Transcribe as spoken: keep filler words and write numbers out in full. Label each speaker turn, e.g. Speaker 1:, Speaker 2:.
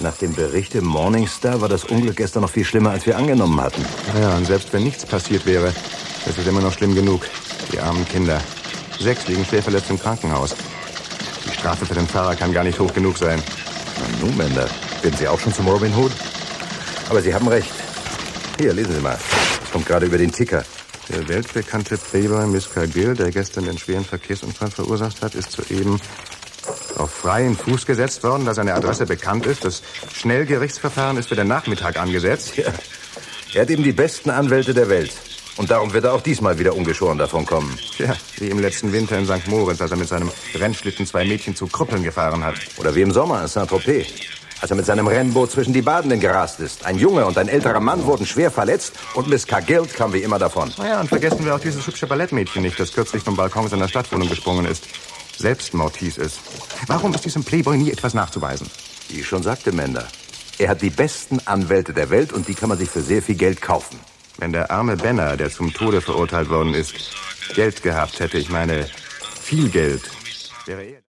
Speaker 1: Nach dem Bericht im Morning Star war das Unglück gestern noch viel schlimmer, als wir angenommen hatten.
Speaker 2: Ja, und selbst wenn nichts passiert wäre, ist es immer noch schlimm genug. Die armen Kinder. Sechs liegen schwer verletzt im Krankenhaus. Die Strafe für den Fahrer kann gar nicht hoch genug sein.
Speaker 1: Na nun, Mender, werden Sie auch schon zum Robin Hood? Aber Sie haben recht. Hier, lesen Sie mal. Das kommt gerade über den Ticker.
Speaker 2: Der weltbekannte Playboy Miss Cargill, der gestern den schweren Verkehrsunfall verursacht hat, ist soeben auf freien Fuß gesetzt worden, da seine Adresse bekannt ist. Das Schnellgerichtsverfahren ist für den Nachmittag angesetzt.
Speaker 1: Ja. Er hat eben die besten Anwälte der Welt. Und darum wird er auch diesmal wieder ungeschoren davon kommen.
Speaker 2: Ja, wie im letzten Winter in Sankt Moritz, als er mit seinem Rennschlitten zwei Mädchen zu Krüppeln gefahren hat.
Speaker 1: Oder wie im Sommer in Saint-Tropez, als er mit seinem Rennboot zwischen die Badenden gerast ist. Ein Junge und ein älterer Mann wurden schwer verletzt und Miss Cargill kam wie immer davon.
Speaker 2: Naja, und vergessen wir auch dieses hübsche Ballettmädchen nicht, das kürzlich vom Balkon seiner Stadtwohnung gesprungen ist. Selbstmord hieß es. Warum ist diesem Playboy nie etwas nachzuweisen?
Speaker 1: Wie ich schon sagte, Mender. Er hat die besten Anwälte der Welt und die kann man sich für sehr viel Geld kaufen.
Speaker 2: Wenn der arme Benner, der zum Tode verurteilt worden ist, Geld gehabt hätte, ich meine, viel Geld, wäre er...